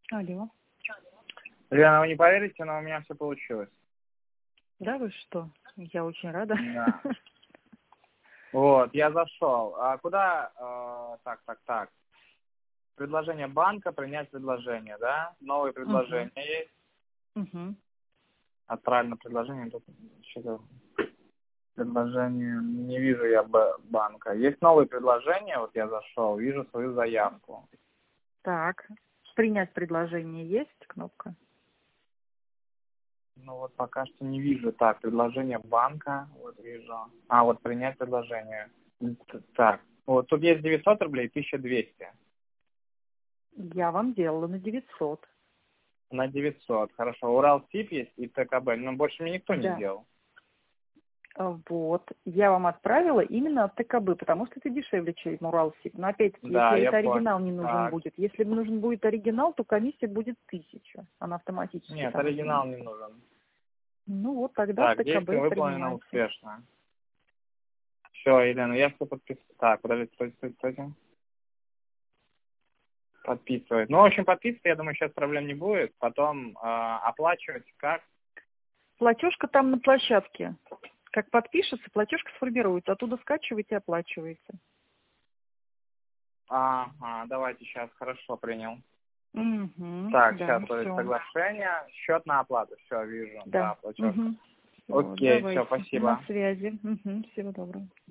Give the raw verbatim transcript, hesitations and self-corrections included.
Алло. Лена, вы не поверите, но у меня все получилось. Да, вы что? Я очень рада. Да. Вот, я зашел. А куда? Э, так, так, так. Предложение банка, принять предложение, да? Новые предложения Угу. есть. Угу. Отправлено предложение. Тут что-то предложение. Не вижу я б- банка. Есть новые предложения. Вот я зашел, вижу свою заявку. Так. Принять предложение есть кнопка? Ну вот пока что не вижу. Так, предложение банка. Вот вижу. А, вот принять предложение. Т- Так. Вот тут есть девятьсот рублей, тысяча двести. Я вам делала на девятьсот. На девятьсот. Хорошо. Уралсиб есть и ТКБ. Но больше мне никто не Да. делал. А, Вот. Я вам отправила именно от ТКБ, потому что это дешевле, чем Уралсиб. Но опять-таки, Да, если я это понял. оригинал не нужен Так. будет. Если нужен будет оригинал, то комиссия будет тысяча. Она автоматически Нет, там оригинал не изменится. нужен. Ну вот тогда в Так, действие ТКБ выполнено принимайте. успешно. Все, Елена, я все подписал. Так, подождите, стойте, стойте, стойте. Подписывать. Ну, в общем, подписывать, я думаю, сейчас проблем не будет. Потом э, оплачивать как? Платежка там на площадке. Как подпишется, платежка сформируется. Оттуда скачиваете и оплачиваете. Ага, давайте сейчас. Хорошо, принял. Угу, Так, да, сейчас будет все. соглашение. Счет на оплату. Все, вижу. Да. Да, платежка. Угу. Все, Окей, все, давайте. На спасибо. связи. Угу. Всего доброго.